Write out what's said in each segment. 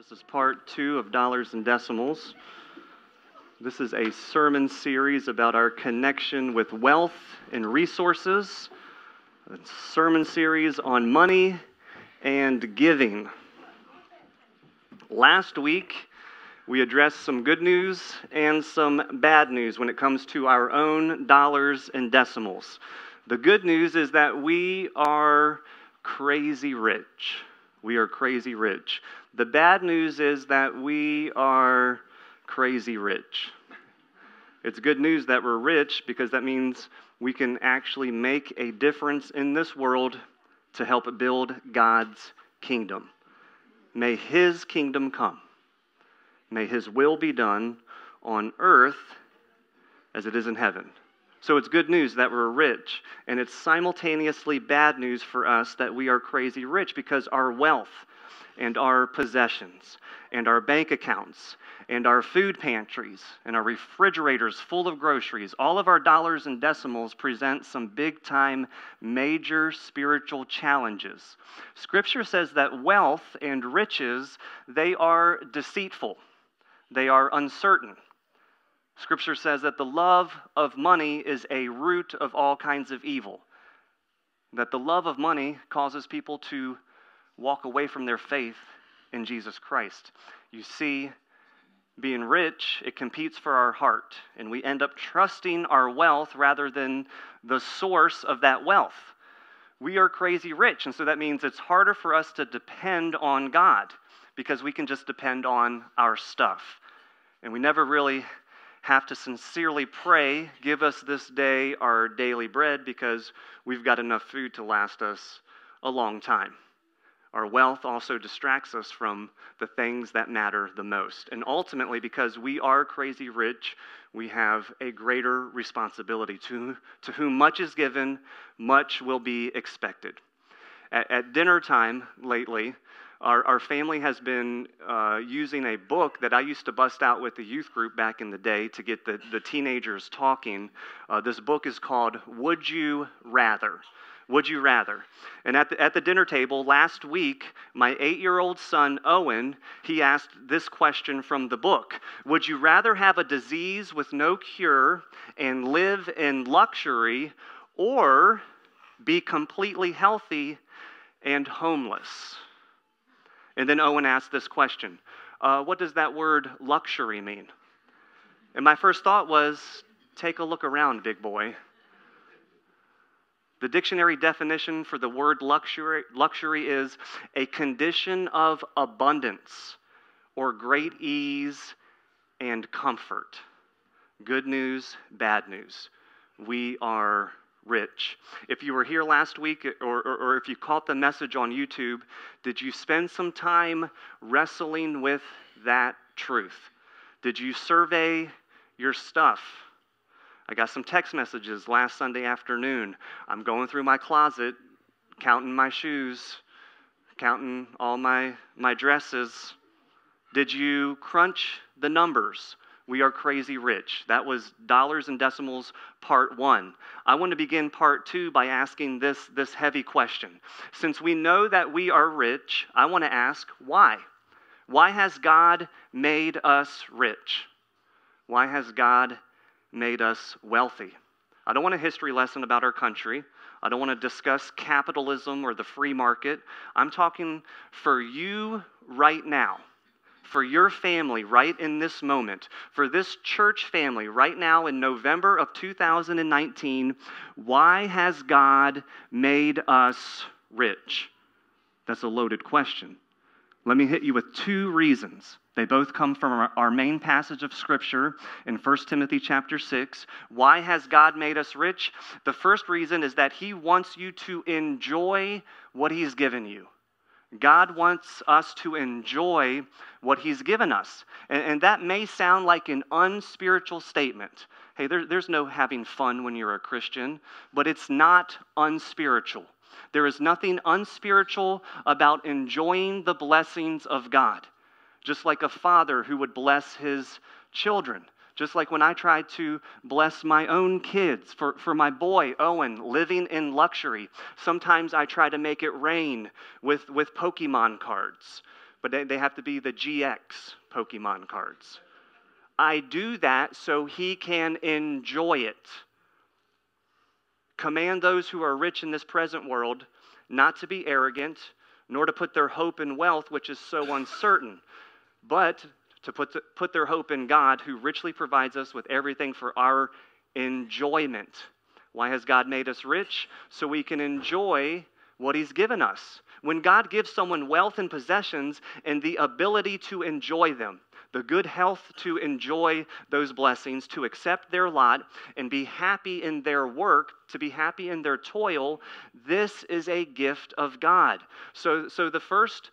This is part 2 of Dollars and Decimals. This is a sermon series about our connection with wealth and resources. A sermon series on money and giving. Last week, we addressed some good news and some bad news when it comes to our own dollars and decimals. The good news is that we are crazy rich. We are crazy rich. The bad news is that we are crazy rich. It's good news that we're rich because that means we can actually make a difference in this world to help build God's kingdom. May His kingdom come. May His will be done on earth as it is in heaven. So it's good news that we're rich, and it's simultaneously bad news for us that we are crazy rich because our wealth and our possessions and our bank accounts and our food pantries and our refrigerators full of groceries, all of our dollars and decimals present some big-time major spiritual challenges. Scripture says that wealth and riches, they are deceitful. They are uncertain. Scripture says that the love of money is a root of all kinds of evil. That the love of money causes people to walk away from their faith in Jesus Christ. You see, being rich, it competes for our heart, and we end up trusting our wealth rather than the source of that wealth. We are crazy rich, and so that means it's harder for us to depend on God because we can just depend on our stuff. And we never really have to sincerely pray, give us this day our daily bread, because we've got enough food to last us a long time. Our wealth also distracts us from the things that matter the most. And ultimately, because we are crazy rich, we have a greater responsibility. To whom much is given, much will be expected. At dinner time lately, our family has been using a book that I used to bust out with the youth group back in the day to get the teenagers talking. This book is called Would You Rather? Would you rather? And at the dinner table last week, my 8-year-old son, Owen, he asked this question from the book. Would you rather have a disease with no cure and live in luxury, or be completely healthy and homeless? And then Owen asked this question. What does that word luxury mean? And my first thought was, take a look around, big boy. The dictionary definition for the word luxury is a condition of abundance or great ease and comfort. Good news, bad news. We are rich. If you were here last week or if you caught the message on YouTube, did you spend some time wrestling with that truth? Did you survey your stuff? I got some text messages last Sunday afternoon. I'm going through my closet, counting my shoes, counting all my dresses. Did you crunch the numbers? We are crazy rich. That was Dollars and Decimals part 1. I want to begin part 2 by asking this heavy question. Since we know that we are rich, I want to ask why? Why has God made us rich? Why has God made us wealthy? I don't want a history lesson about our country. I don't want to discuss capitalism or the free market. I'm talking for you right now, for your family right in this moment, for this church family right now in November of 2019. Why has God made us rich? That's a loaded question. Let me hit you with 2 reasons. They both come from our main passage of Scripture in 1 Timothy chapter 6. Why has God made us rich? The first reason is that He wants you to enjoy what He's given you. God wants us to enjoy what He's given us. And that may sound like an unspiritual statement. Hey, there's no having fun when you're a Christian, but it's not unspiritual. There is nothing unspiritual about enjoying the blessings of God. Just like a father who would bless his children. Just like when I tried to bless my own kids, for my boy, Owen, living in luxury. Sometimes I try to make it rain with Pokemon cards. but they have to be the GX Pokemon cards. I do that so he can enjoy it. Command those who are rich in this present world not to be arrogant, nor to put their hope in wealth, which is so uncertain, but to put their hope in God, who richly provides us with everything for our enjoyment. Why has God made us rich? So we can enjoy what he's given us. When God gives someone wealth and possessions and the ability to enjoy them, the good health to enjoy those blessings, to accept their lot and be happy in their work, to be happy in their toil, this is a gift of God. So the first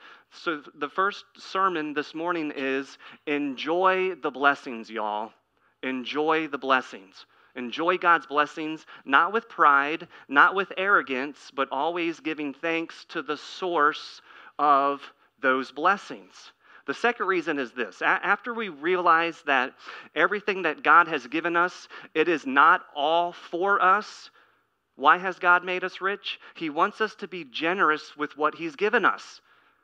sermon this morning is enjoy the blessings, y'all. Enjoy the blessings. Enjoy God's blessings, not with pride, not with arrogance, but always giving thanks to the source of those blessings. The second reason is this. After we realize that everything that God has given us, it is not all for us. Why has God made us rich? He wants us to be generous with what he's given us.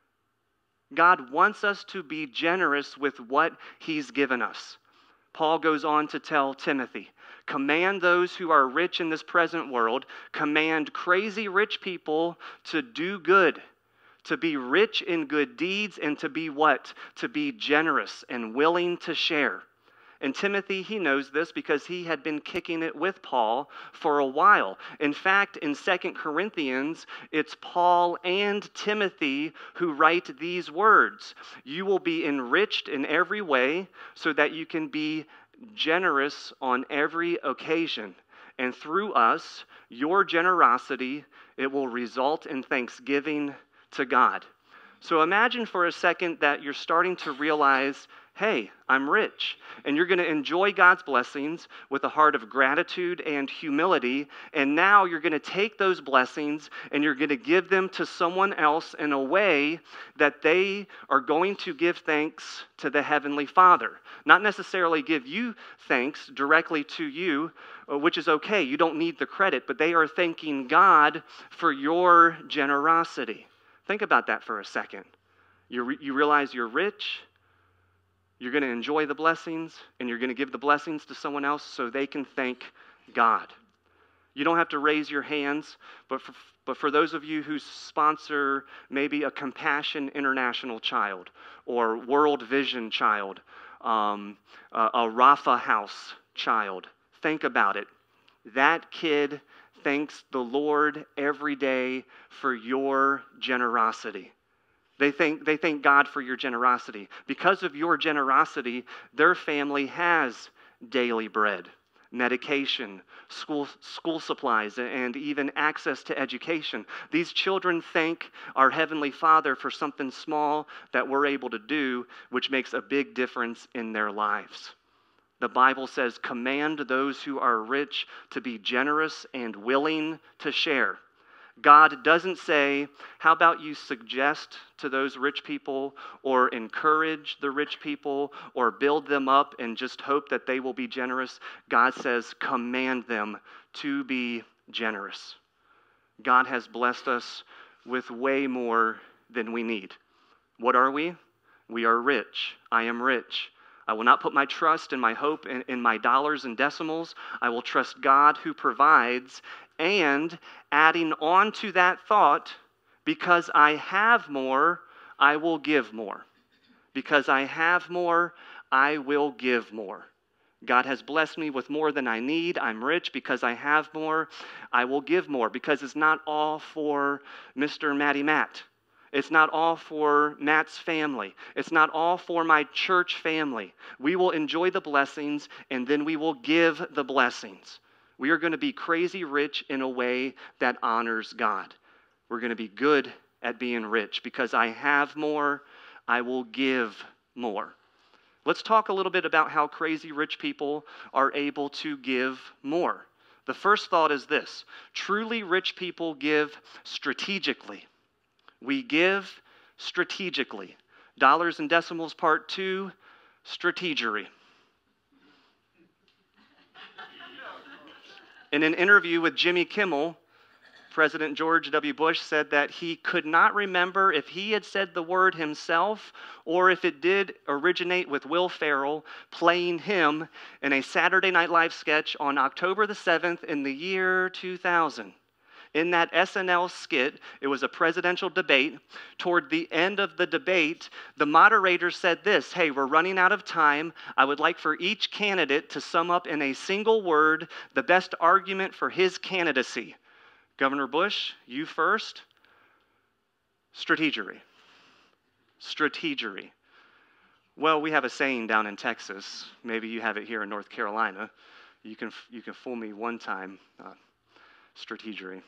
God wants us to be generous with what he's given us. Paul goes on to tell Timothy, command those who are rich in this present world, command crazy rich people to do good, to be rich in good deeds, and to be what? To be generous and willing to share. And Timothy, he knows this because he had been kicking it with Paul for a while. In fact, in 2 Corinthians, it's Paul and Timothy who write these words. You will be enriched in every way so that you can be generous on every occasion. And through us, your generosity, it will result in thanksgiving to God. So imagine for a second that you're starting to realize, hey, I'm rich. And you're going to enjoy God's blessings with a heart of gratitude and humility. And now you're going to take those blessings and you're going to give them to someone else in a way that they are going to give thanks to the Heavenly Father. Not necessarily give you thanks directly to you, which is okay. You don't need the credit, but they are thanking God for your generosity. Think about that for a second. You realize you're rich. You're going to enjoy the blessings, and you're going to give the blessings to someone else so they can thank God. You don't have to raise your hands, but for those of you who sponsor maybe a Compassion International child or World Vision child, a Rafa House child, think about it. That kid thanks the Lord every day for your generosity. They thank God for your generosity. Because of your generosity, their family has daily bread, medication, school supplies, and even access to education. These children thank our Heavenly Father for something small that we're able to do, which makes a big difference in their lives. The Bible says, command those who are rich to be generous and willing to share. God doesn't say, how about you suggest to those rich people or encourage the rich people or build them up and just hope that they will be generous. God says, command them to be generous. God has blessed us with way more than we need. What are we? We are rich. I am rich. I will not put my trust and my hope in my dollars and decimals. I will trust God who provides. And adding on to that thought, because I have more, I will give more. Because I have more, I will give more. God has blessed me with more than I need. I'm rich because I have more. I will give more because it's not all for Mr. Matty Matt. It's not all for Matt's family. It's not all for my church family. We will enjoy the blessings and then we will give the blessings. We are going to be crazy rich in a way that honors God. We're going to be good at being rich because I have more, I will give more. Let's talk a little bit about how crazy rich people are able to give more. The first thought is this: truly rich people give strategically. We give strategically. Dollars and Decimals Part 2, strategery. In an interview with Jimmy Kimmel, President George W. Bush said that he could not remember if he had said the word himself or if it did originate with Will Ferrell playing him in a Saturday Night Live sketch on October the 7th in the year 2000. In that SNL skit, it was a presidential debate. Toward the end of the debate, the moderator said this: "Hey, we're running out of time. I would like for each candidate to sum up in a single word the best argument for his candidacy." Governor Bush, you first. Strategery. Strategery. Well, we have a saying down in Texas. Maybe you have it here in North Carolina. You can fool me one time. Strategery.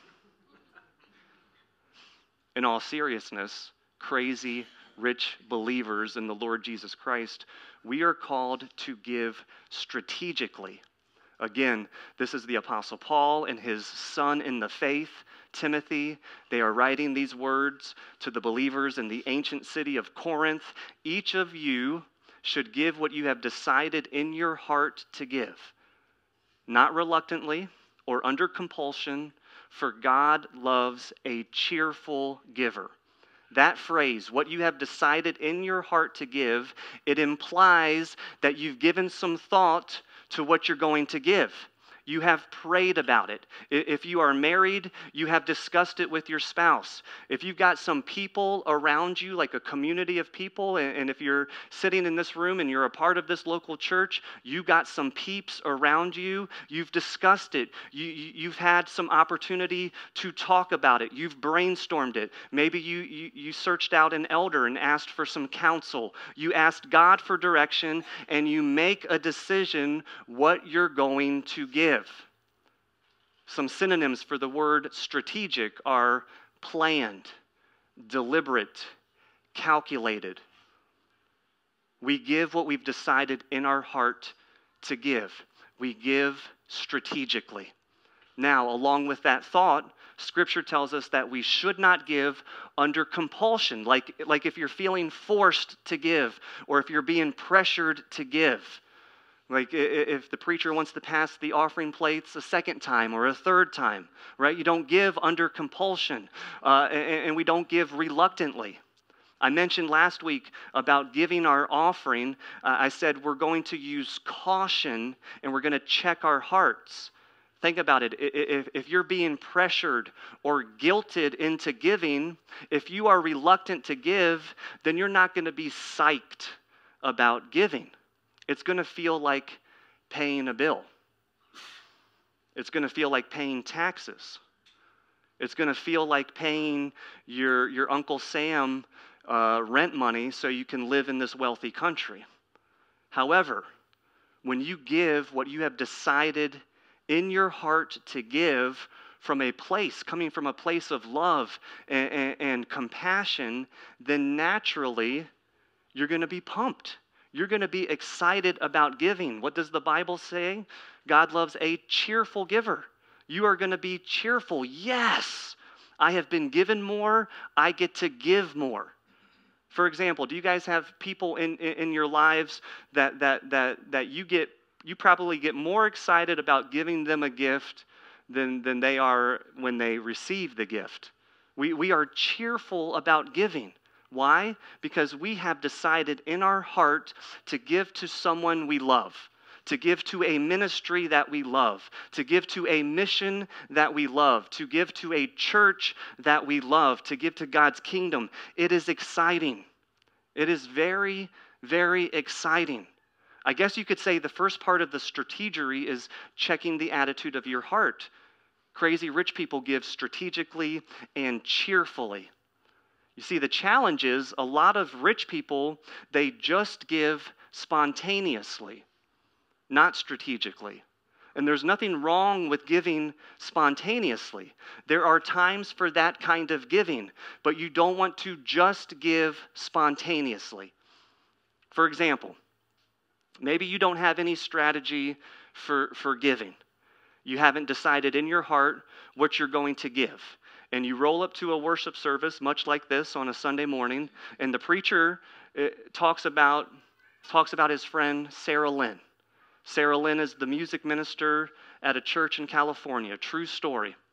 In all seriousness, crazy, rich believers in the Lord Jesus Christ, we are called to give strategically. Again, this is the Apostle Paul and his son in the faith, Timothy. They are writing these words to the believers in the ancient city of Corinth. Each of you should give what you have decided in your heart to give, not reluctantly or under compulsion, for God loves a cheerful giver. That phrase, what you have decided in your heart to give, it implies that you've given some thought to what you're going to give. You have prayed about it. If you are married, you have discussed it with your spouse. If you've got some people around you, like a community of people, and if you're sitting in this room and you're a part of this local church, you got some peeps around you. You've discussed it. You've had some opportunity to talk about it. You've brainstormed it. Maybe you searched out an elder and asked for some counsel. You asked God for direction, and you make a decision what you're going to give. Some synonyms for the word strategic are planned, deliberate, calculated. We give what we've decided in our heart to give. We give strategically. Now, along with that thought, Scripture tells us that we should not give under compulsion, like if you're feeling forced to give or if you're being pressured to give. Like if the preacher wants to pass the offering plates a second time or a third time, right? You don't give under compulsion, and we don't give reluctantly. I mentioned last week about giving our offering. I said we're going to use caution and we're going to check our hearts. Think about it. If you're being pressured or guilted into giving, if you are reluctant to give, then you're not going to be psyched about giving. It's going to feel like paying a bill. It's going to feel like paying taxes. It's going to feel like paying your Uncle Sam rent money so you can live in this wealthy country. However, when you give what you have decided in your heart to give coming from a place of love and compassion, then naturally you're going to be pumped. You're going to be excited about giving. What does the Bible say? God loves a cheerful giver. You are going to be cheerful. Yes, I have been given more. I get to give more. For example, do you guys have people in your lives that you probably get more excited about giving them a gift than they are when they receive the gift? We are cheerful about giving. Why? Because we have decided in our heart to give to someone we love, to give to a ministry that we love, to give to a mission that we love, to give to a church that we love, to give to God's kingdom. It is exciting. It is very, very exciting. I guess you could say the first part of the strategery is checking the attitude of your heart. Crazy rich people give strategically and cheerfully. You see, the challenge is a lot of rich people, they just give spontaneously, not strategically. And there's nothing wrong with giving spontaneously. There are times for that kind of giving, but you don't want to just give spontaneously. For example, maybe you don't have any strategy for giving. You haven't decided in your heart what you're going to give. And you roll up to a worship service, much like this on a Sunday morning, and the preacher talks about his friend Sarah Lynn. Sarah Lynn is the music minister at a church in California, true story.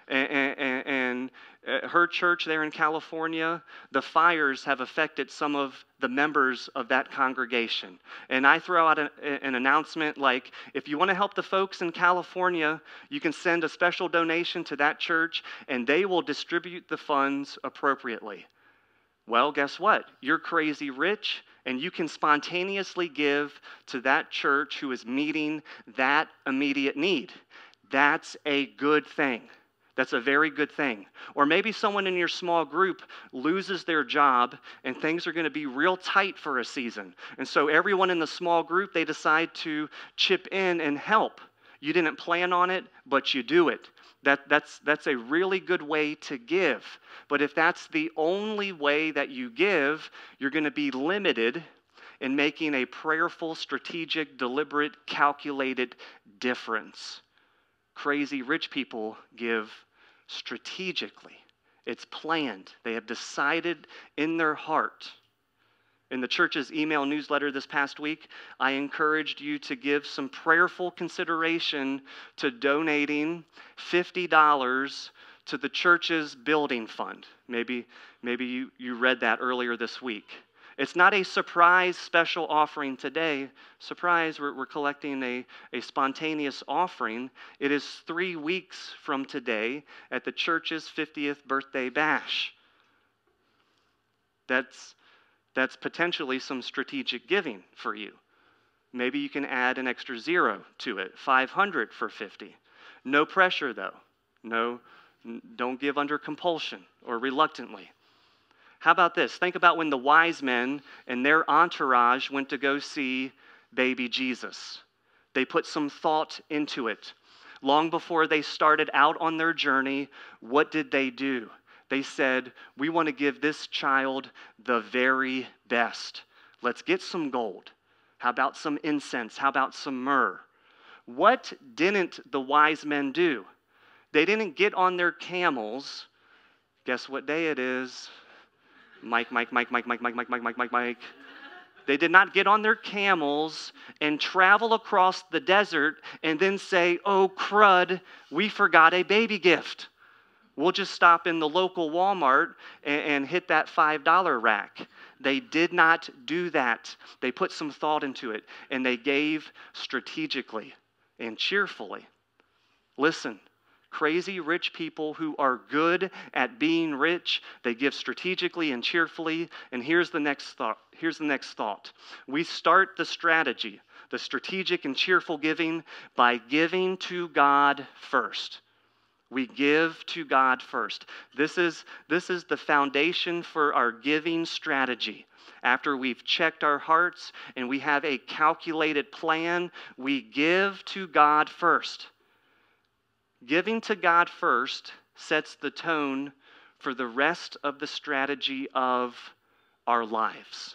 And her church there in California, the fires have affected some of the members of that congregation. And I throw out an announcement like, if you want to help the folks in California, you can send a special donation to that church, and they will distribute the funds appropriately. Well, guess what? You're crazy rich, and you can spontaneously give to that church who is meeting that immediate need. That's a good thing. That's a very good thing. Or maybe someone in your small group loses their job and things are going to be real tight for a season. And so everyone in the small group, they decide to chip in and help. You didn't plan on it, but you do it. That's a really good way to give. But if that's the only way that you give, you're going to be limited in making a prayerful, strategic, deliberate, calculated difference. Crazy rich people give strategically. It's planned. They have decided in their heart. In the church's email newsletter this past week, I encouraged you to give some prayerful consideration to donating $50 to the church's building fund. Maybe you read that earlier this week. It's not a surprise special offering today. Surprise, we're collecting a spontaneous offering. It is 3 weeks from today at the church's 50th birthday bash. That's potentially some strategic giving for you. Maybe you can add an extra zero to it, 500 for 50. No pressure though. No, don't give under compulsion or reluctantly. How about this? Think about when the wise men and their entourage went to go see baby Jesus. They put some thought into it. Long before they started out on their journey, what did they do? They said, we want to give this child the very best. Let's get some gold. How about some incense? How about some myrrh? What didn't the wise men do? They didn't get on their camels. Guess what day it is? Mike. They did not get on their camels and travel across the desert and then say, oh crud, we forgot a baby gift. We'll just stop in the local Walmart and hit that $5 rack. They did not do that. They put some thought into it, and they gave strategically and cheerfully. Listen, crazy rich people who are good at being rich, they give strategically and cheerfully. And here's the next thought. We start the strategy, the strategic and cheerful giving, by giving to God first. We give to God first. This is the foundation for our giving strategy. After we've checked our hearts and we have a calculated plan, we give to God first. Giving to God first sets the tone for the rest of the strategy of our lives.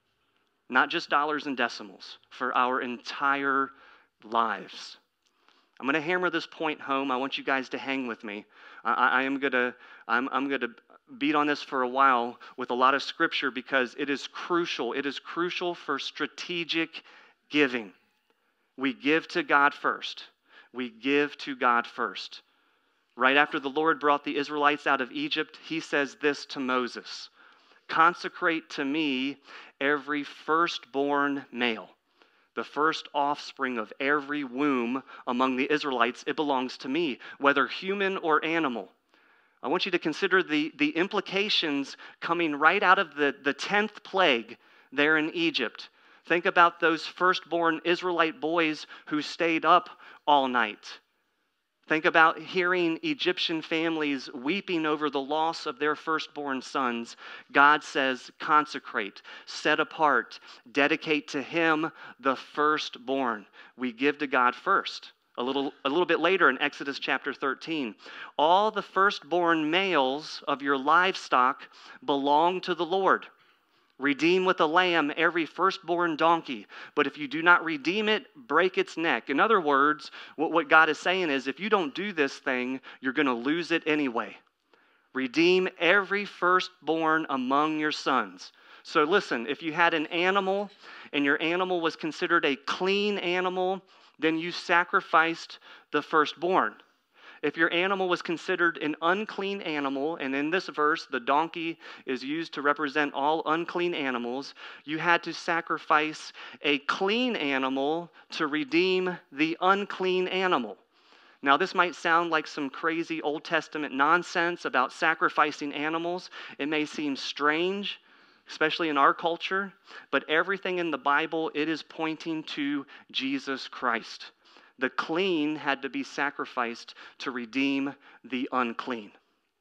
Not just dollars and decimals, for our entire lives. I'm going to hammer this point home. I want you guys to hang with me. I'm going to beat on this for a while with a lot of scripture because it is crucial. It is crucial for strategic giving. We give to God first. We give to God first. Right after the Lord brought the Israelites out of Egypt, he says this to Moses: consecrate to me every firstborn male. The first offspring of every womb among the Israelites, it belongs to me, whether human or animal. I want you to consider the implications coming right out of the 10th plague there in Egypt. Think about those firstborn Israelite boys who stayed up all night. Think about hearing Egyptian families weeping over the loss of their firstborn sons. God says, consecrate, set apart, dedicate to him the firstborn. We give to God first. A little bit later in Exodus chapter 13, all the firstborn males of your livestock belong to the Lord. Redeem with a lamb every firstborn donkey, but if you do not redeem it, break its neck. In other words, what God is saying is, if you don't do this thing, you're going to lose it anyway. Redeem every firstborn among your sons. So listen, if you had an animal and your animal was considered a clean animal, then you sacrificed the firstborn. If your animal was considered an unclean animal, and in this verse, the donkey is used to represent all unclean animals, you had to sacrifice a clean animal to redeem the unclean animal. Now, this might sound like some crazy Old Testament nonsense about sacrificing animals. It may seem strange, especially in our culture, but everything in the Bible, it is pointing to Jesus Christ. The clean had to be sacrificed to redeem the unclean.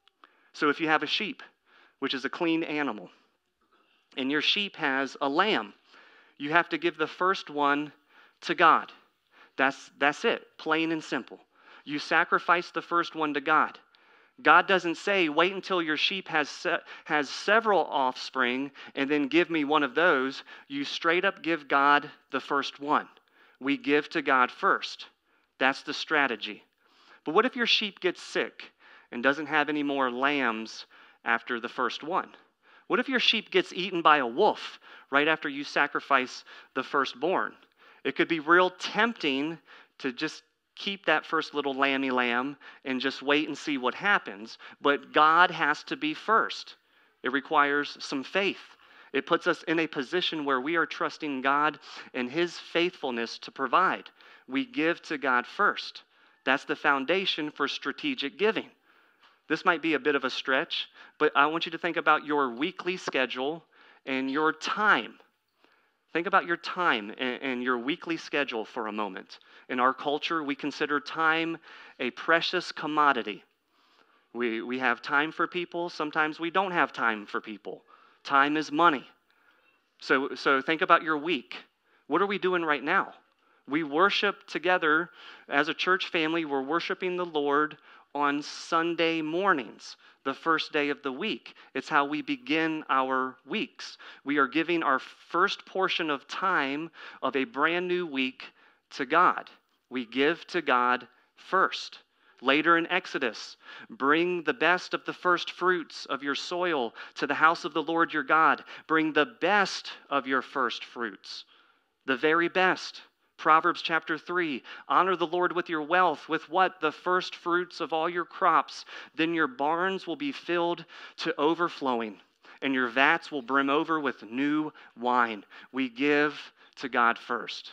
So if you have a sheep, which is a clean animal, and your sheep has a lamb, you have to give the first one to God. That's it, plain and simple. You sacrifice the first one to God. God doesn't say, wait until your sheep has several offspring and then give me one of those. You straight up give God the first one. We give to God first. That's the strategy. But what if your sheep gets sick and doesn't have any more lambs after the first one? What if your sheep gets eaten by a wolf right after you sacrifice the firstborn? It could be real tempting to just keep that first little lammy lamb and just wait and see what happens. But God has to be first. It requires some faith. It puts us in a position where we are trusting God and His faithfulness to provide. We give to God first. That's the foundation for strategic giving. This might be a bit of a stretch, but I want you to think about your weekly schedule and your time. Think about your time and your weekly schedule for a moment. In our culture, we consider time a precious commodity. We have time for people. Sometimes we don't have time for people. Time is money. So think about your week. What are we doing right now? We worship together as a church family. We're worshiping the Lord on Sunday mornings, the first day of the week. It's how we begin our weeks. We are giving our first portion of time of a brand new week to God. We give to God first. Later in Exodus, bring the best of the first fruits of your soil to the house of the Lord your God. Bring the best of your first fruits, the very best. Proverbs chapter 3, honor the Lord with your wealth, with what? The first fruits of all your crops. Then your barns will be filled to overflowing, and your vats will brim over with new wine. We give to God first.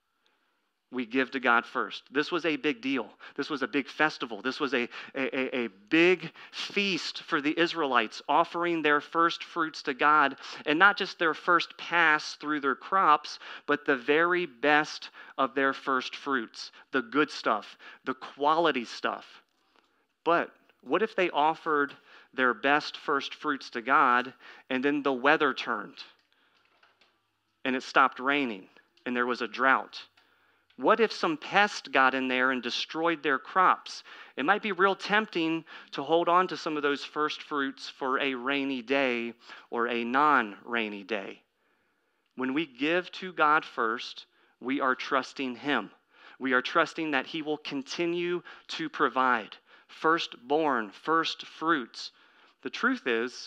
We give to God first. This was a big deal. This was a big festival. This was a big feast for the Israelites, offering their first fruits to God, and not just their first pass through their crops, but the very best of their first fruits, the good stuff, the quality stuff. But what if they offered their best first fruits to God, and then the weather turned, and it stopped raining, and there was a drought? What if some pest got in there and destroyed their crops? It might be real tempting to hold on to some of those first fruits for a rainy day or a non-rainy day. When we give to God first, we are trusting Him. We are trusting that He will continue to provide. Firstborn, first fruits. The truth is,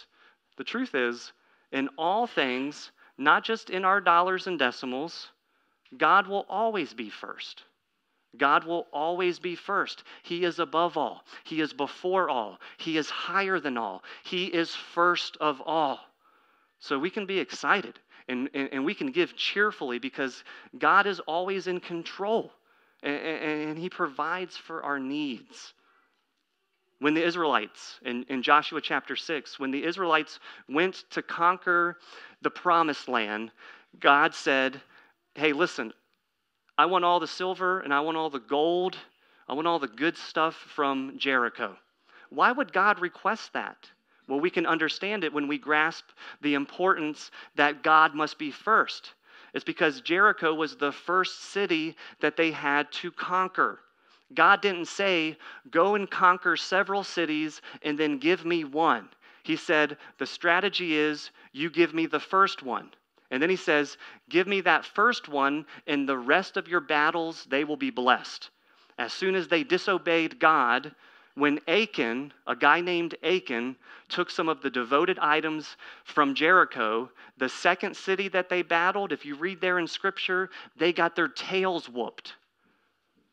in all things, not just in our dollars and decimals, God will always be first. God will always be first. He is above all. He is before all. He is higher than all. He is first of all. So we can be excited and we can give cheerfully because God is always in control and He provides for our needs. When the Israelites, in Joshua chapter 6, when the Israelites went to conquer the promised land, God said, hey, listen, I want all the silver and I want all the gold. I want all the good stuff from Jericho. Why would God request that? Well, we can understand it when we grasp the importance that God must be first. It's because Jericho was the first city that they had to conquer. God didn't say, go and conquer several cities and then give me one. He said, the strategy is you give me the first one. And then He says, give me that first one, and the rest of your battles, they will be blessed. As soon as they disobeyed God, when Achan, a guy named Achan, took some of the devoted items from Jericho, the second city that they battled, if you read there in Scripture, they got their tails whooped.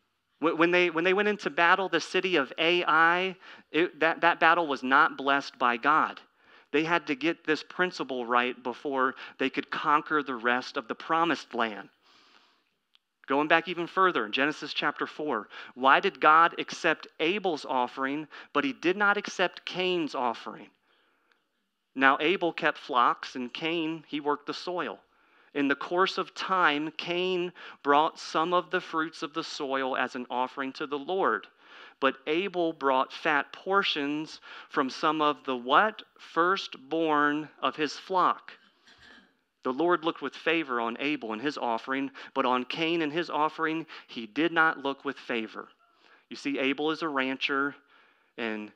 When they went into battle, the city of Ai, that battle was not blessed by God. They had to get this principle right before they could conquer the rest of the promised land. Going back even further in Genesis chapter 4, why did God accept Abel's offering, but he did not accept Cain's offering? Now Abel kept flocks, and Cain, he worked the soil. In the course of time, Cain brought some of the fruits of the soil as an offering to the Lord. But Abel brought fat portions from some of the what? Firstborn of his flock. The Lord looked with favor on Abel and his offering, but on Cain and his offering, he did not look with favor. You see, Abel is a rancher, and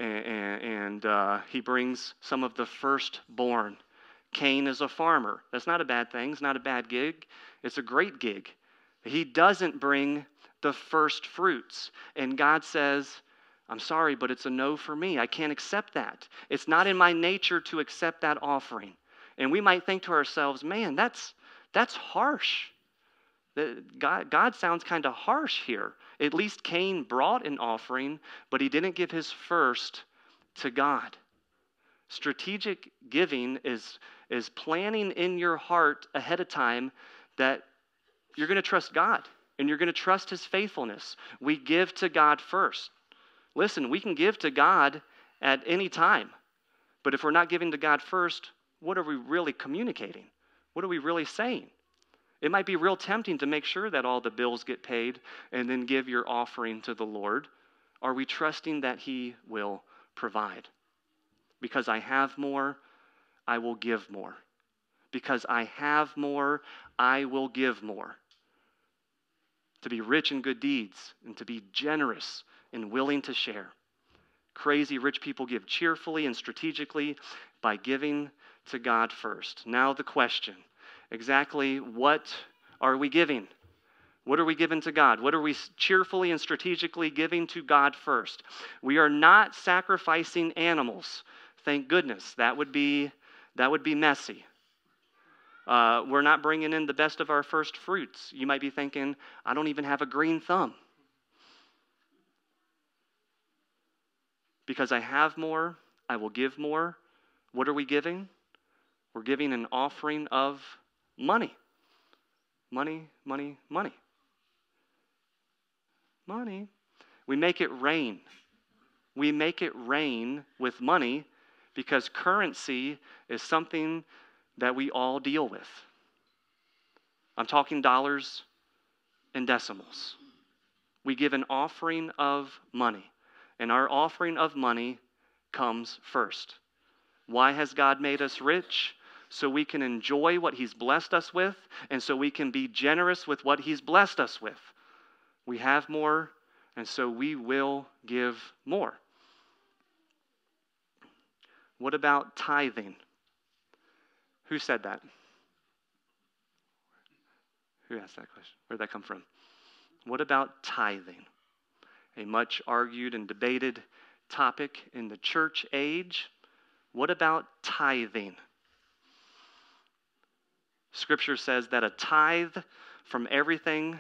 he brings some of the firstborn. Cain is a farmer. That's not a bad thing. It's not a bad gig. It's a great gig. He doesn't bring the first fruits. And God says, I'm sorry, but it's a no for me. I can't accept that. It's not in my nature to accept that offering. And we might think to ourselves, man, that's harsh. God sounds kind of harsh here. At least Cain brought an offering, but he didn't give his first to God. Strategic giving is planning in your heart ahead of time that you're going to trust God and you're going to trust his faithfulness. We give to God first. Listen, we can give to God at any time, but if we're not giving to God first, what are we really communicating? What are we really saying? It might be real tempting to make sure that all the bills get paid and then give your offering to the Lord. Are we trusting that he will provide? Because I have more, I will give more. Because I have more, I will give more. To be rich in good deeds and to be generous and willing to share. Crazy rich people give cheerfully and strategically by giving to God first. Now the question, exactly what are we giving? What are we giving to God? What are we cheerfully and strategically giving to God first? We are not sacrificing animals. Thank goodness. That would be messy. We're not bringing in the best of our first fruits. You might be thinking, I don't even have a green thumb. Because I have more, I will give more. What are we giving? We're giving an offering of money. Money, money, money. Money. We make it rain. We make it rain with money because currency is something that we all deal with. I'm talking dollars and decimals. We give an offering of money, and our offering of money comes first. Why has God made us rich? So we can enjoy what he's blessed us with, and so we can be generous with what he's blessed us with. We have more, and so we will give more. What about tithing? Who said that? Who asked that question? Where'd that come from? What about tithing? A much argued and debated topic in the church age. What about tithing? Scripture says that a tithe of everything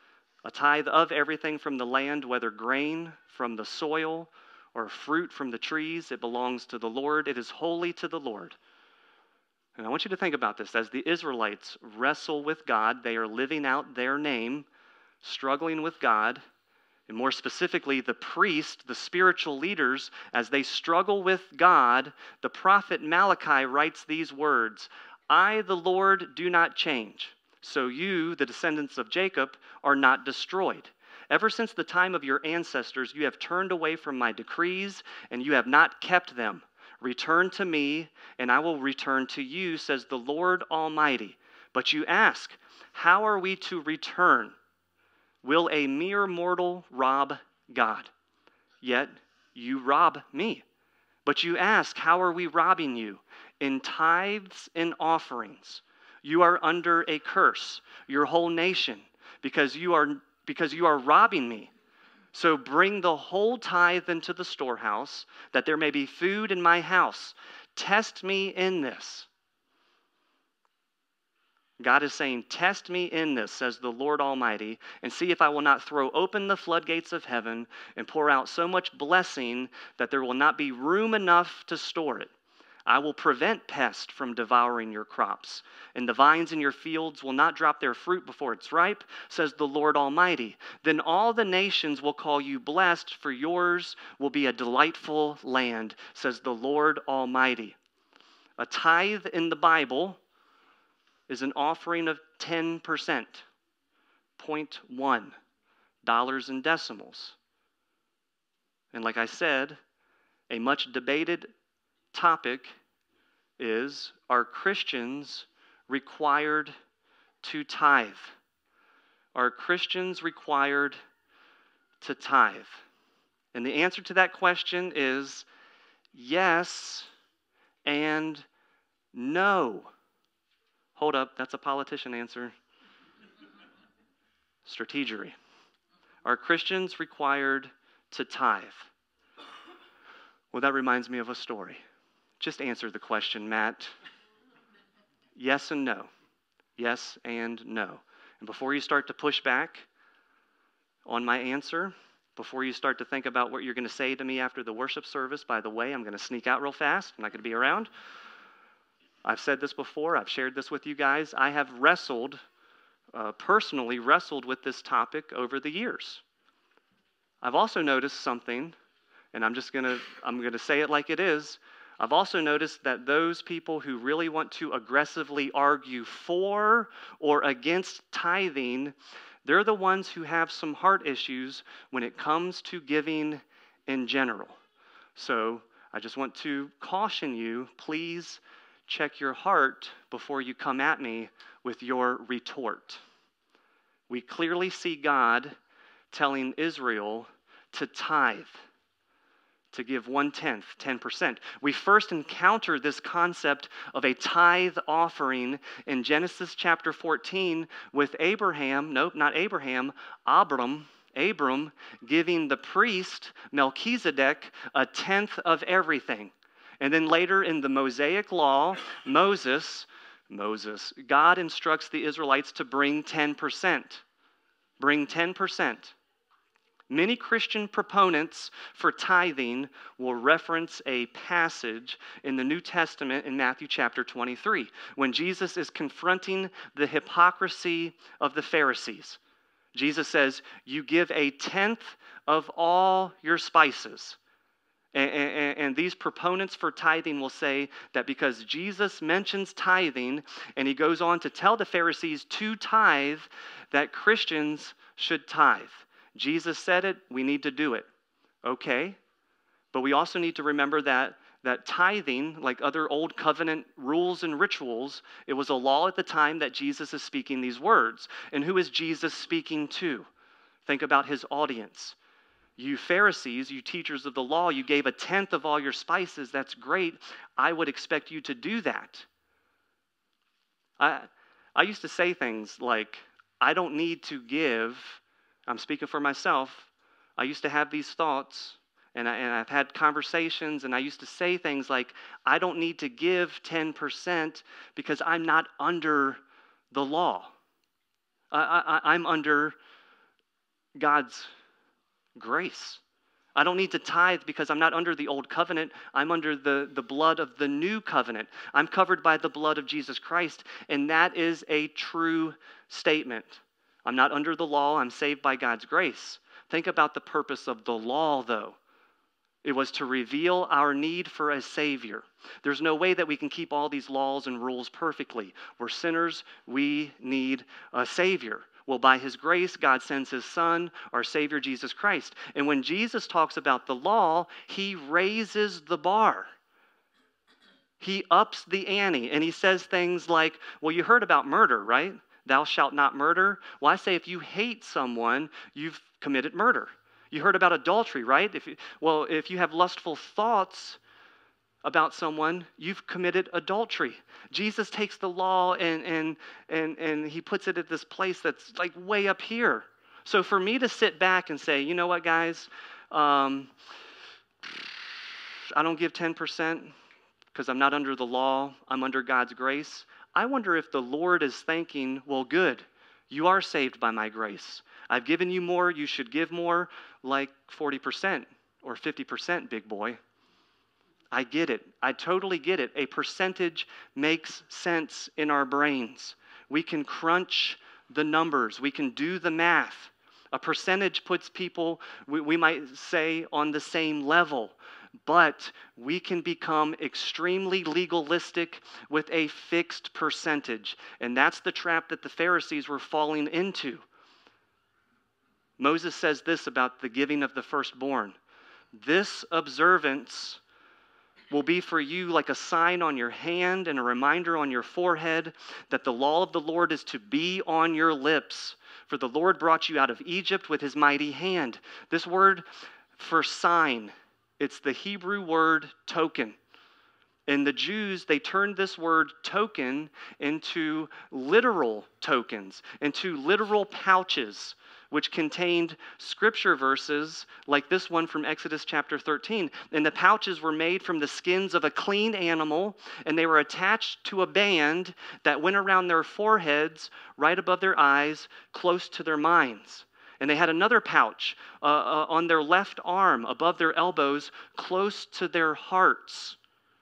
from the land, whether grain from the soil or fruit from the trees, it belongs to the Lord. It is holy to the Lord. And I want you to think about this. As the Israelites wrestle with God, they are living out their name, struggling with God, and more specifically, the priest, the spiritual leaders, as they struggle with God, the prophet Malachi writes these words, I, the Lord, do not change. So you, the descendants of Jacob, are not destroyed. Ever since the time of your ancestors, you have turned away from my decrees, and you have not kept them. Return to me, and I will return to you, says the Lord Almighty. But you ask, how are we to return? Will a mere mortal rob God? Yet you rob me. But you ask, how are we robbing you? In tithes and offerings. You are under a curse, your whole nation, because you are robbing me. So bring the whole tithe into the storehouse, that there may be food in my house. Test me in this. God is saying, test me in this, says the Lord Almighty, and see if I will not throw open the floodgates of heaven and pour out so much blessing that there will not be room enough to store it. I will prevent pests from devouring your crops, and the vines in your fields will not drop their fruit before it's ripe, says the Lord Almighty. Then all the nations will call you blessed, for yours will be a delightful land, says the Lord Almighty. A tithe in the Bible is an offering of 10%, 0.1 dollars in decimals. And like I said, a much debated topic is, are Christians required to tithe? Are Christians required to tithe? And the answer to that question is yes and no. Hold up, that's a politician answer. Strategery. Are Christians required to tithe? Well, that reminds me of a story. Just answer the question, Matt. Yes and no. Yes and no. And before you start to push back on my answer, before you start to think about what you're going to say to me after the worship service, by the way, I'm going to sneak out real fast. I'm not going to be around. I've said this before. I've shared this with you guys. I have personally wrestled with this topic over the years. I've also noticed something, and I'm going to say it like it is. I've also noticed that those people who really want to aggressively argue for or against tithing, they're the ones who have some heart issues when it comes to giving in general. So I just want to caution you, please check your heart before you come at me with your retort. We clearly see God telling Israel to tithe, to give 1/10, 10%. We first encounter this concept of a tithe offering in Genesis chapter 14 with Abram giving the priest Melchizedek 1/10 of everything. And then later in the Mosaic law, God instructs the Israelites to bring 10%. Bring 10%. Many Christian proponents for tithing will reference a passage in the New Testament in Matthew chapter 23, when Jesus is confronting the hypocrisy of the Pharisees. Jesus says, you give 1/10 of all your spices. And these proponents for tithing will say that because Jesus mentions tithing and he goes on to tell the Pharisees to tithe, that Christians should tithe. Jesus said it, we need to do it. Okay, but we also need to remember that tithing, like other old covenant rules and rituals, it was a law at the time that Jesus is speaking these words. And who is Jesus speaking to? Think about his audience. You Pharisees, you teachers of the law, you gave 1/10 of all your spices. That's great. I would expect you to do that. I used to say things like, I don't need to give. I'm speaking for myself. I used to have these thoughts, and I've had conversations, and I used to say things like, I don't need to give 10% because I'm not under the law. I'm under God's grace. I don't need to tithe because I'm not under the old covenant. I'm under the blood of the new covenant. I'm covered by the blood of Jesus Christ, and that is a true statement. I'm not under the law. I'm saved by God's grace. Think about the purpose of the law, though. It was to reveal our need for a Savior. There's no way that we can keep all these laws and rules perfectly. We're sinners. We need a Savior. Well, by his grace, God sends his Son, our Savior, Jesus Christ. And when Jesus talks about the law, he raises the bar. He ups the ante, and he says things like, well, you heard about murder, right? Thou shalt not murder. Well, I say if you hate someone, you've committed murder. You heard about adultery, right? If you have lustful thoughts about someone, you've committed adultery. Jesus takes the law and he puts it at this place that's like way up here. So for me to sit back and say, you know what, guys, I don't give 10% because I'm not under the law. I'm under God's grace. I wonder if the Lord is thinking, well, good, you are saved by my grace. I've given you more, you should give more, like 40% or 50%, big boy. I get it. I totally get it. A percentage makes sense in our brains. We can crunch the numbers. We can do the math. A percentage puts people, we might say, on the same level. But we can become extremely legalistic with a fixed percentage. And that's the trap that the Pharisees were falling into. Moses says this about the giving of the firstborn. This observance will be for you like a sign on your hand and a reminder on your forehead that the law of the Lord is to be on your lips. For the Lord brought you out of Egypt with his mighty hand. This word for sign, it's the Hebrew word token. And the Jews, they turned this word token into literal tokens, into literal pouches, which contained scripture verses like this one from Exodus chapter 13. And the pouches were made from the skins of a clean animal, and they were attached to a band that went around their foreheads, right above their eyes, close to their minds. And they had another pouch on their left arm, above their elbows, close to their hearts.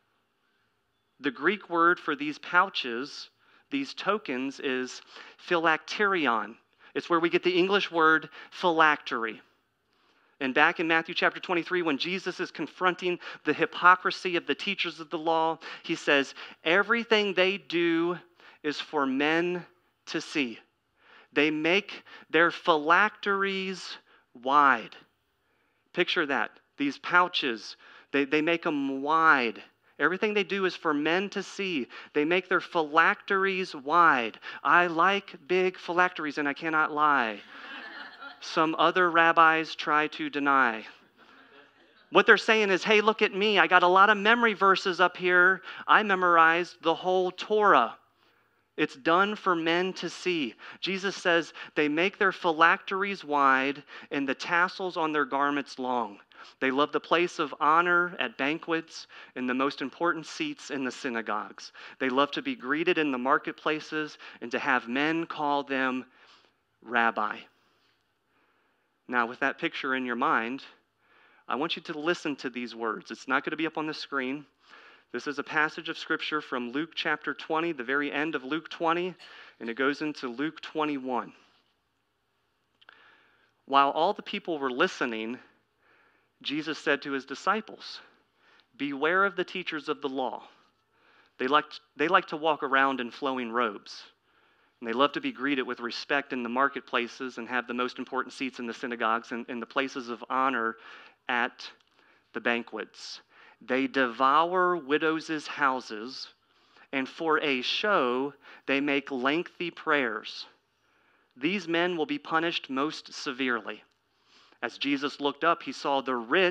The Greek word for these pouches, these tokens, is phylacterion. It's where we get the English word phylactery. And back in Matthew chapter 23, when Jesus is confronting the hypocrisy of the teachers of the law, he says, everything they do is for men to see. They make their phylacteries wide. Picture that. These pouches, they make them wide. Everything they do is for men to see. They make their phylacteries wide. I like big phylacteries, and I cannot lie. Some other rabbis try to deny. What they're saying is, hey, look at me. I got a lot of memory verses up here. I memorized the whole Torah. It's done for men to see. Jesus says they make their phylacteries wide and the tassels on their garments long. They love the place of honor at banquets and the most important seats in the synagogues. They love to be greeted in the marketplaces and to have men call them rabbi. Now, with that picture in your mind, I want you to listen to these words. It's not going to be up on the screen. This is a passage of Scripture from Luke chapter 20, the very end of Luke 20, and it goes into Luke 21. While all the people were listening, Jesus said to his disciples, beware of the teachers of the law. They like to walk around in flowing robes, and they love to be greeted with respect in the marketplaces and have the most important seats in the synagogues and the places of honor at the banquets. They devour widows' houses, and for a show, they make lengthy prayers. These men will be punished most severely. As Jesus looked up, he saw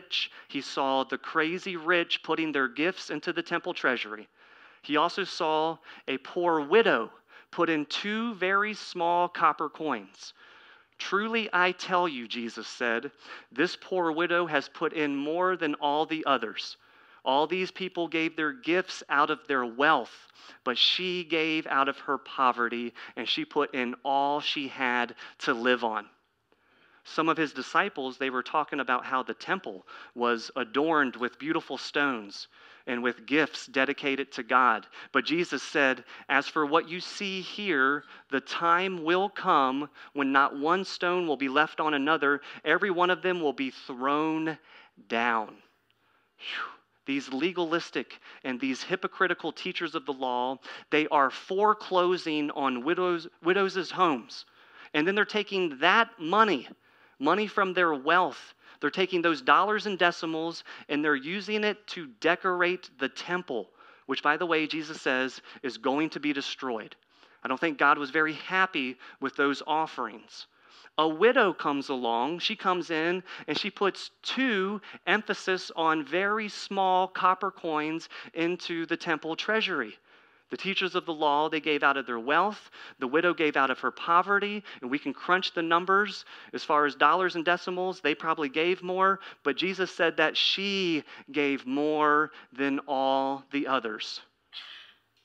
the crazy rich putting their gifts into the temple treasury. He also saw a poor widow put in 2 very small copper coins. Truly, I tell you, Jesus said, this poor widow has put in more than all the others. All these people gave their gifts out of their wealth, but she gave out of her poverty, and she put in all she had to live on. Some of his disciples, they were talking about how the temple was adorned with beautiful stones and with gifts dedicated to God. But Jesus said, as for what you see here, the time will come when not one stone will be left on another. Every one of them will be thrown down. Whew. These legalistic and these hypocritical teachers of the law, they are foreclosing on widows' homes. And then they're taking that money from their wealth. They're taking those dollars and decimals and they're using it to decorate the temple, which, by the way, Jesus says is going to be destroyed. I don't think God was very happy with those offerings. A widow comes along, she comes in, and she puts 2 emphasis on very small copper coins into the temple treasury. The teachers of the law, they gave out of their wealth. The widow gave out of her poverty, and we can crunch the numbers. As far as dollars and decimals, they probably gave more, but Jesus said that she gave more than all the others.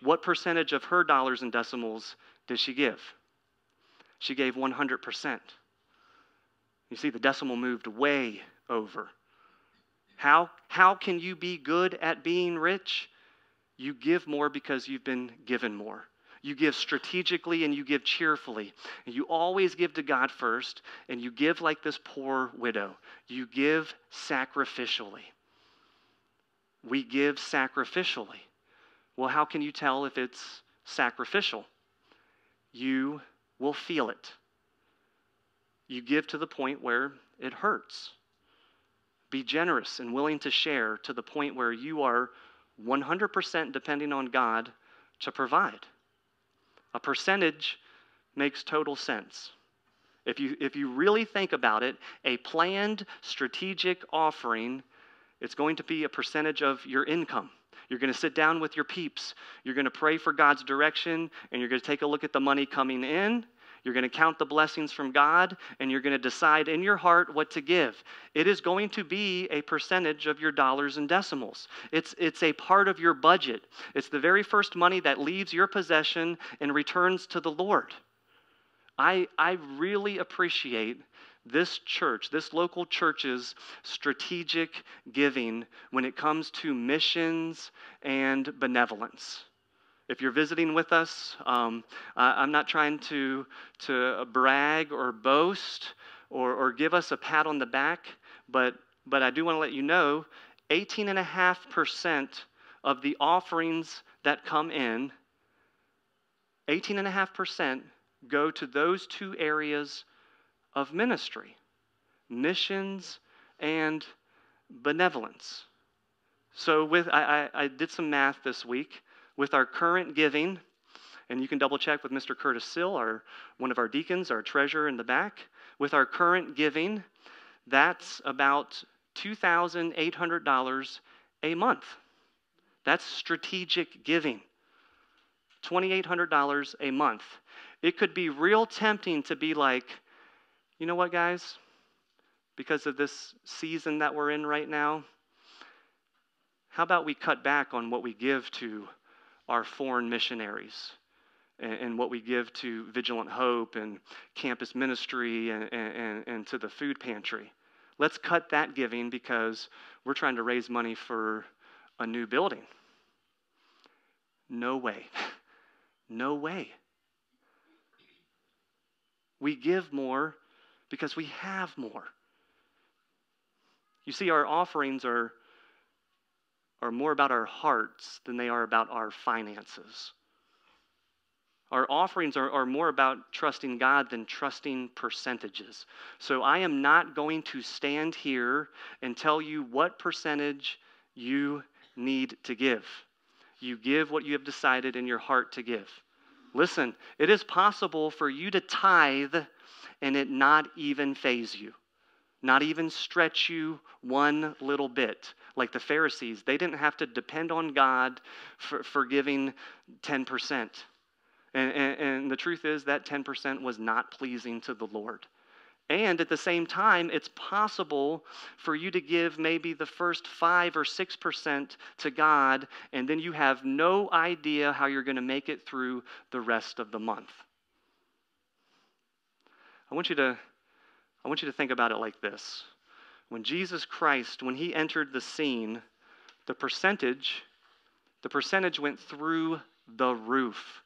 what percentage of her dollars and decimals did she give? She gave 100%. You see, the decimal moved way over. How can you be good at being rich? You give more because you've been given more. You give strategically and you give cheerfully. And you always give to God first, and you give like this poor widow. You give sacrificially. We give sacrificially. Well, how can you tell if it's sacrificial? You will feel it. You give to the point where it hurts. Be generous and willing to share to the point where you are 100% depending on God to provide. A percentage makes total sense. If you really think about it, a planned strategic offering, it's going to be a percentage of your income. You're going to sit down with your peeps. You're going to pray for God's direction, and you're going to take a look at the money coming in. You're going to count the blessings from God, and you're going to decide in your heart what to give. It is going to be a percentage of your dollars and decimals. It's a part of your budget. It's the very first money that leaves your possession and returns to the Lord. I really appreciate this church, this local church's strategic giving when it comes to missions and benevolence. If you're visiting with us, I'm not trying to brag or boast or give us a pat on the back, but I do want to let you know 18.5% of the offerings that come in, 18.5% go to those two areas of ministry, missions and benevolence. So I did some math this week. With our current giving, and you can double check with Mr. Curtis Sill, one of our deacons, our treasurer in the back. With our current giving, that's about $2,800 a month. That's strategic giving. $2,800 a month. It could be real tempting to be like, you know what, guys? Because of this season that we're in right now, how about we cut back on what we give to our foreign missionaries and what we give to Vigilant Hope and campus ministry and to the food pantry. Let's cut that giving because we're trying to raise money for a new building. No way. No way. We give more because we have more. You see, our offerings are more about our hearts than they are about our finances. Our offerings are more about trusting God than trusting percentages. So I am not going to stand here and tell you what percentage you need to give. You give what you have decided in your heart to give. Listen, it is possible for you to tithe and it not even faze you, not even stretch you one little bit. Like the Pharisees, they didn't have to depend on God for giving 10%. And the truth is that 10% was not pleasing to the Lord. And at the same time, it's possible for you to give maybe the first 5 or 6% to God, and then you have no idea how you're going to make it through the rest of the month. I want you to think about it like this. When Jesus Christ, when he entered the scene, the percentage went through the roof.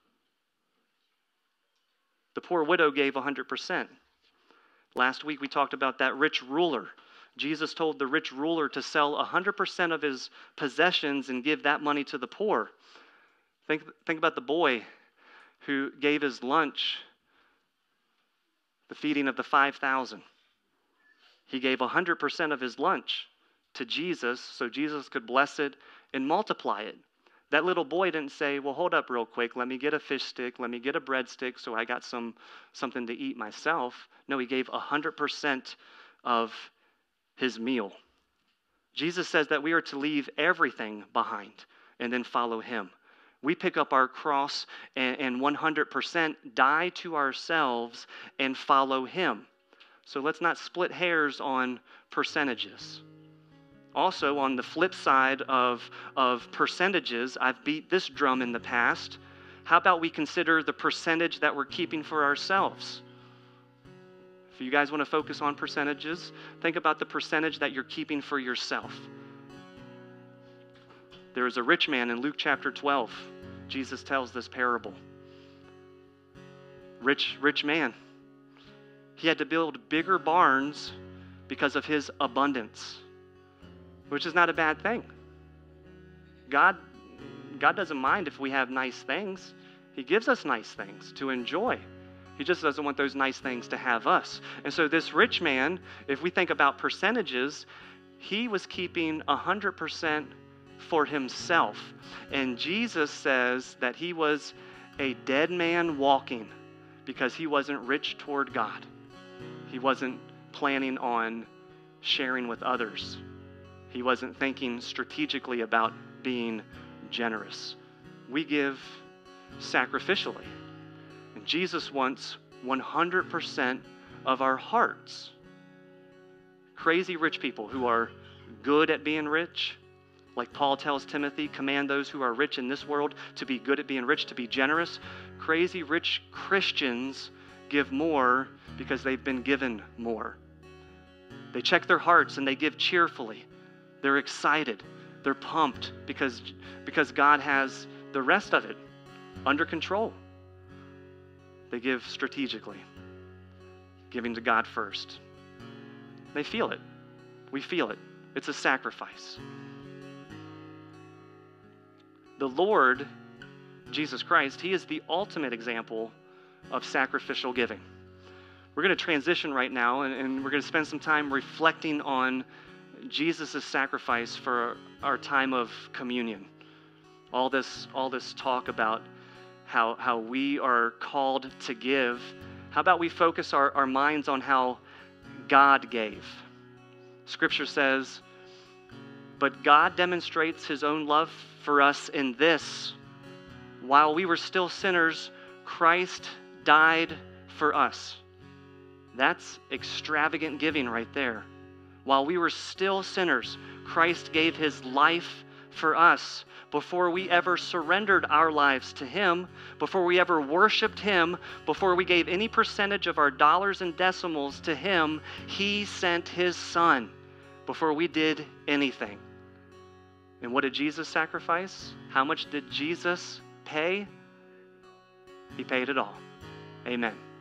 The poor widow gave 100%. Last week we talked about that rich ruler. Jesus told the rich ruler to sell 100% of his possessions and give that money to the poor. Think about the boy who gave his lunch, the feeding of the 5,000. He gave 100% of his lunch to Jesus so Jesus could bless it and multiply it. That little boy didn't say, well, hold up real quick. Let me get a fish stick. Let me get a breadstick so I got something to eat myself. No, he gave 100% of his meal. Jesus says that we are to leave everything behind and then follow him. We pick up our cross and 100% die to ourselves and follow him. So let's not split hairs on percentages. Also, on the flip side of percentages, I've beat this drum in the past. How about we consider the percentage that we're keeping for ourselves? If you guys want to focus on percentages, think about the percentage that you're keeping for yourself. There is a rich man in Luke chapter 12. Jesus tells this parable. Rich man. He had to build bigger barns because of his abundance, which is not a bad thing. God doesn't mind if we have nice things. He gives us nice things to enjoy. He just doesn't want those nice things to have us. And so this rich man, if we think about percentages, he was keeping 100% for himself. And Jesus says that he was a dead man walking because he wasn't rich toward God. He wasn't planning on sharing with others. He wasn't thinking strategically about being generous. We give sacrificially. And Jesus wants 100% of our hearts. Crazy rich people who are good at being rich, like Paul tells Timothy, command those who are rich in this world to be good at being rich, to be generous. Crazy rich Christians give more because they've been given more. They check their hearts and they give cheerfully. They're excited. They're pumped because God has the rest of it under control. They give strategically, giving to God first. They feel it. We feel it. It's a sacrifice. The Lord, Jesus Christ, he is the ultimate example of sacrificial giving. We're going to transition right now, and we're going to spend some time reflecting on Jesus' sacrifice for our time of communion. All this talk about how we are called to give. How about we focus our minds on how God gave? Scripture says, but God demonstrates his own love for us in this: while we were still sinners, Christ died for us. That's extravagant giving right there. While we were still sinners, Christ gave his life for us. Before we ever surrendered our lives to him, before we ever worshiped him, before we gave any percentage of our dollars and decimals to him, he sent his son before we did anything. And what did Jesus sacrifice? How much did Jesus pay? He paid it all. Amen.